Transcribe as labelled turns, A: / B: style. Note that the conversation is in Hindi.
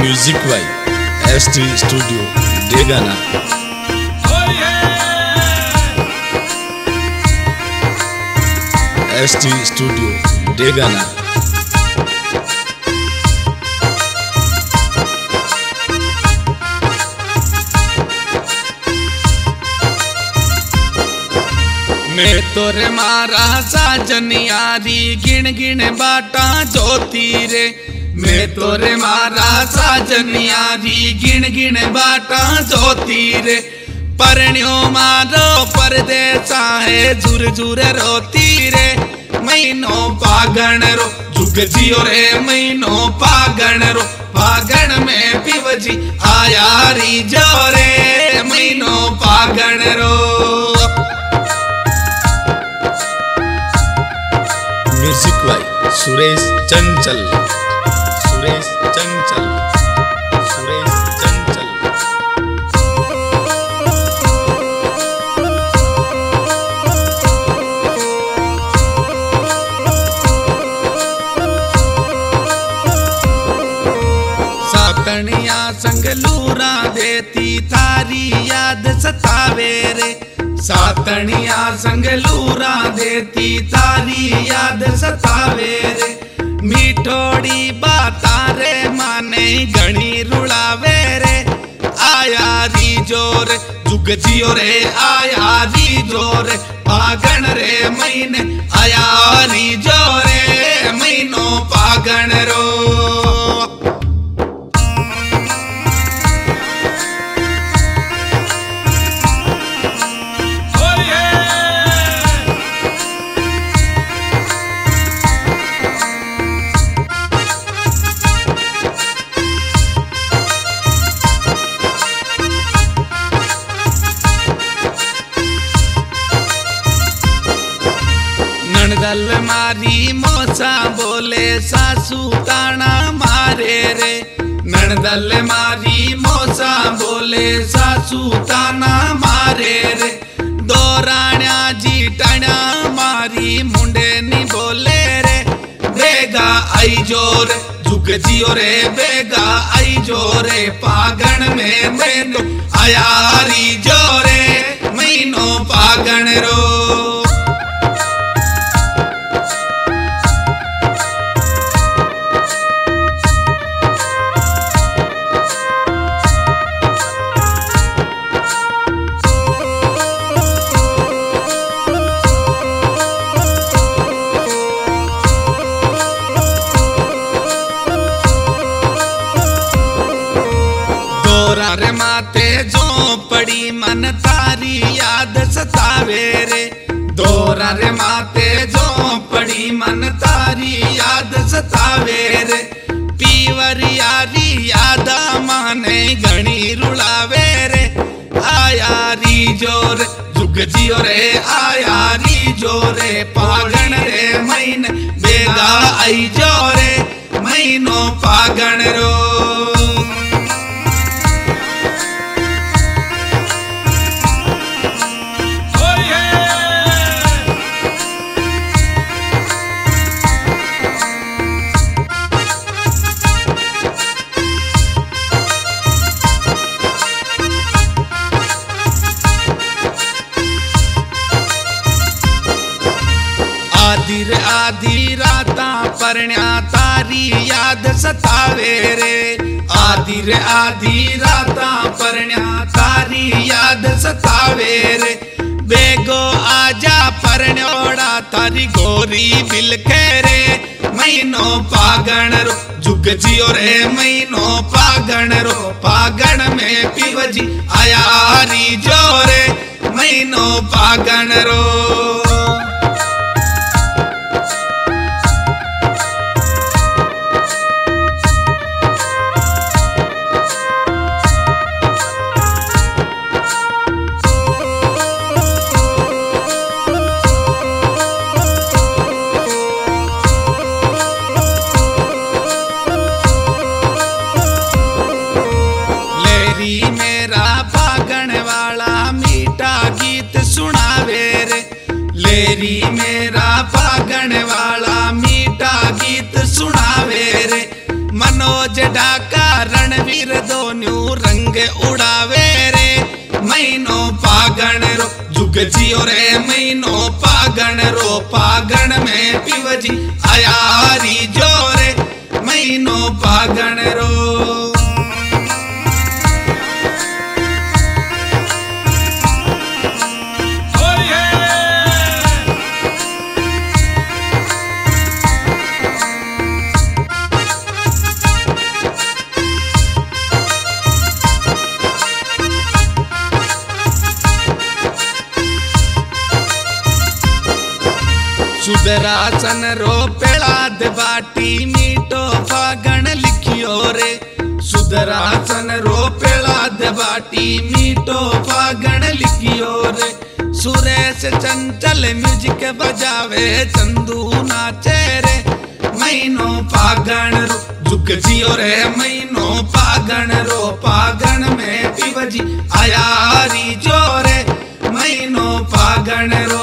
A: Music by ST studio Degana. ST studio Degana.
B: मैं तोरे मारा साजन यारी गिण गिण बाटा जोती रे। मैं तोरे मारा साजन यारी गिण गिण बाटा जोती रे। परण्यो मारो परदेसा है झुर झुर रोती रे। महीनो पागण रो जुग जियो रे महीनो पागण रो। पागण में पिवजी आया री जो रे महीनो पागण रो।
A: Music by Suresh Chanchal. सुरेश चंचल। सुरेश चंचल।
B: सातनिया संग लूरा देती थारी याद सतावे रे। सातनिया संग लूरा देती तारी याद सतावे रे। मीठोड़ी बाता रे माने घणी रुलावे रे। आया री जोर जुग जियो रे आया री जोर। पागण रे महीने आया री जोरे महीनो पागण रो। नणदल मारी मोसा बोले सासू ताना मारे रे। नणदल मारी मोसा बोले सासू ताना मारे रे। दो राण्या जी टाण्या मारी मुंडे नी बोले रे। बेगा आई जोर झुक जियो रे बेगा आई जोरे। पागण में मैनो आया री जोरे महीनो पागण रो। रे माते जो पड़ी मन तारी याद सतावे रे। दोरा रे माते जो पड़ी मन तारी याद सतावे रे। पीवर यारी याद माने घणी रुलावे रे। आया री जोर जुग जियो रे आया री जोरे। पागण रे महीने बेगा आई जोरे महीनो पागण रो। आधी राता परण्या तारी याद सतावे रे। आधी राता परण्या तारी याद सतावे रे। बेगो आजा परण्योड़ा तारी गोरी बिलखे रे महीनो पागण रो। जुग जियो रे महीनो पागण रो। पागण में पिवजी आया री जोरे महीनो पागण रो। मेरा पागण वाला मीठा गीत सुनावे रे। लेरी मेरा पागण वाला मीठा गीत सुनावे रे। मनोज ढाका रण पतंग उड़ावे रे महीनो पागण रो जुग जियो रे महीनो पागण रो पागण में पिवजी आयारी जोरे महीनो पागण रो सुदरासन रो पेड़ाद बाटी मीठो फागण लिखियो रे सुदरासन रो पेड़ाद बाटी मीठो फागण लिखियो रे सुरेश चंचल म्यूजिक बजावे चंदू नाचे रे महीनो पागण रो जुग जियो रे महीनो पागण रो पागण में पिवजी आयारी जोरे महीनो पागण रो